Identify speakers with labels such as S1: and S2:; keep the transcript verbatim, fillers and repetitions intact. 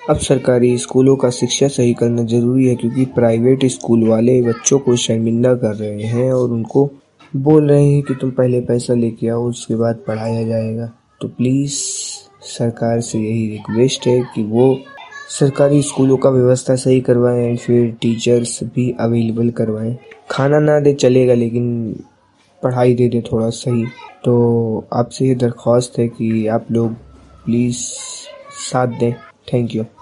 S1: अब सरकारी स्कूलों का शिक्षा सही करना ज़रूरी है, क्योंकि प्राइवेट स्कूल वाले बच्चों को शर्मिंदा कर रहे हैं और उनको बोल रहे हैं कि तुम पहले पैसा लेके आओ, उसके बाद पढ़ाया जाएगा। तो प्लीज़ सरकार से यही रिक्वेस्ट है कि वो सरकारी स्कूलों का व्यवस्था सही करवाएं एंड फिर टीचर्स भी अवेलेबल करवाएं। खाना ना दे चलेगा, लेकिन पढ़ाई दे दे थोड़ा सही। तो आपसे ये दरख्वास्त है कि आप लोग प्लीज़ साथ दें। Thank you.